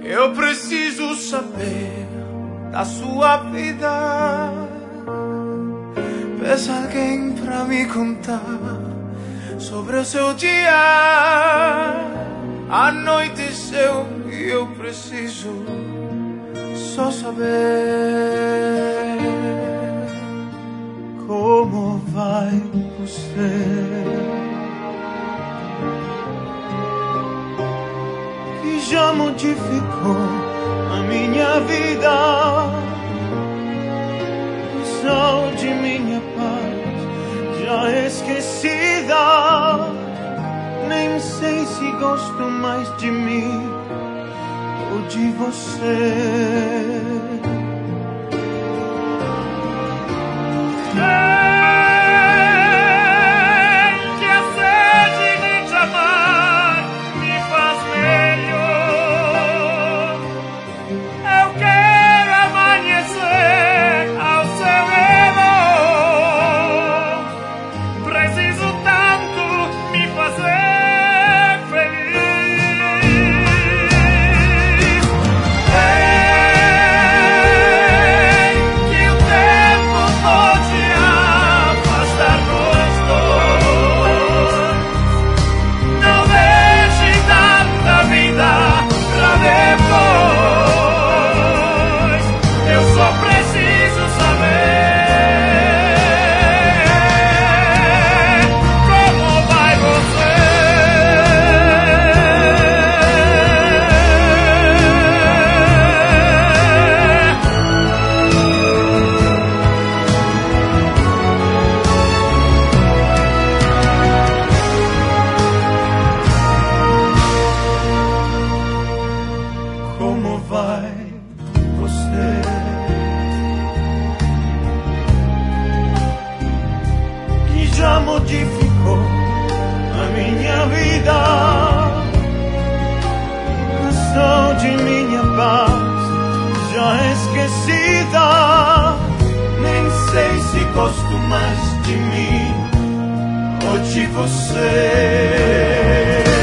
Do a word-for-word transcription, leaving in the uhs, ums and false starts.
Eu preciso saber da sua vida. Peça alguém pra me contar sobre o seu dia. Anoiteceu e eu preciso só saber como vai você, que já modificou a minha vida. O sol de minha paz já esquecida. Nem sei se gosto mais de mim ou de você. Como vai você? Que já modificou a minha vida. O sol de minha paz já esquecida. Nem sei se gosto mais de mim ou de você.